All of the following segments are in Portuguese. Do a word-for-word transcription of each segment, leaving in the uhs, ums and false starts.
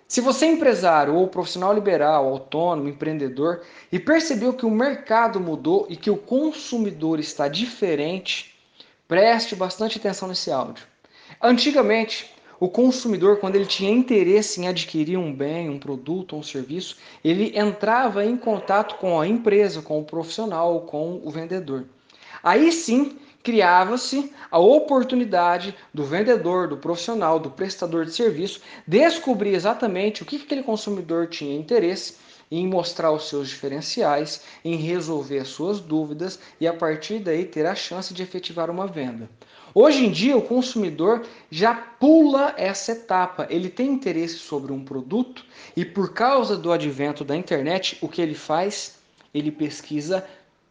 Se você é empresário ou profissional liberal, autônomo, empreendedor e percebeu que o mercado mudou e que o consumidor está diferente, preste bastante atenção nesse áudio. Antigamente, o consumidor, quando ele tinha interesse em adquirir um bem, um produto ou um serviço, ele entrava em contato com a empresa, com o profissional, com o vendedor. Aí sim, criava-se a oportunidade do vendedor, do profissional, do prestador de serviço descobrir exatamente o que aquele consumidor tinha interesse em mostrar os seus diferenciais, em resolver as suas dúvidas e a partir daí ter a chance de efetivar uma venda. Hoje em dia, o consumidor já pula essa etapa. Ele tem interesse sobre um produto e, por causa do advento da internet, o que ele faz? Ele pesquisa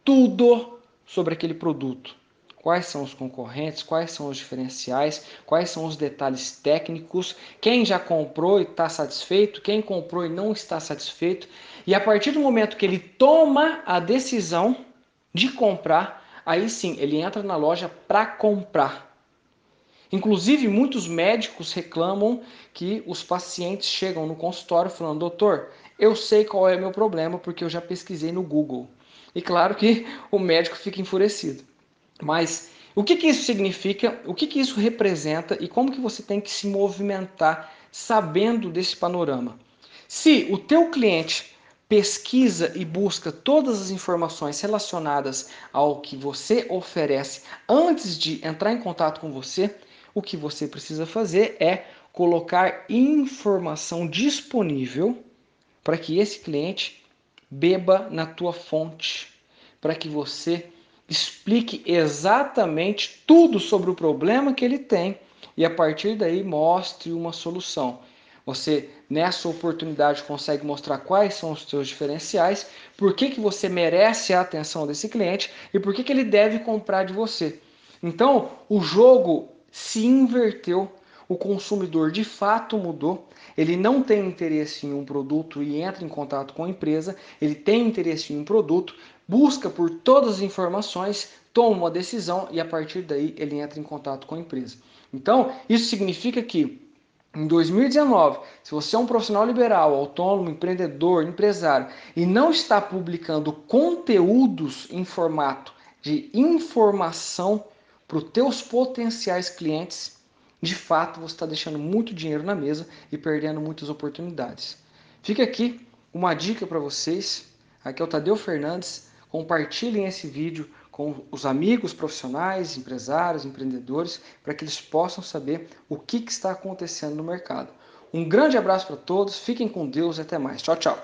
tudo sobre aquele produto. Quais são os concorrentes, quais são os diferenciais, quais são os detalhes técnicos, quem já comprou e está satisfeito, quem comprou e não está satisfeito. E a partir do momento que ele toma a decisão de comprar, aí sim ele entra na loja para comprar. Inclusive, muitos médicos reclamam que os pacientes chegam no consultório falando: doutor, eu sei qual é o meu problema porque eu já pesquisei no Google. E claro que o médico fica enfurecido. Mas o que, que isso significa, o que, que isso representa e como que você tem que se movimentar sabendo desse panorama? Se o teu cliente pesquisa e busca todas as informações relacionadas ao que você oferece antes de entrar em contato com você, o que você precisa fazer é colocar informação disponível para que esse cliente beba na tua fonte, para que você explique exatamente tudo sobre o problema que ele tem e a partir daí mostre uma solução. Você, nessa oportunidade, consegue mostrar quais são os seus diferenciais, por que, que você merece a atenção desse cliente e por que, que ele deve comprar de você. Então, o jogo se inverteu, o consumidor de fato mudou, ele não tem interesse em um produto e entra em contato com a empresa, ele tem interesse em um produto, busca por todas as informações, toma uma decisão e a partir daí ele entra em contato com a empresa. Então, isso significa que em dois mil e dezenove, se você é um profissional liberal, autônomo, empreendedor, empresário e não está publicando conteúdos em formato de informação para os teus potenciais clientes, de fato você está deixando muito dinheiro na mesa e perdendo muitas oportunidades. Fica aqui uma dica para vocês. Aqui é o Tadeu Fernandes. Compartilhem esse vídeo com os amigos profissionais, empresários, empreendedores, para que eles possam saber o que, que está acontecendo no mercado. Um grande abraço para todos, fiquem com Deus e até mais. Tchau, tchau.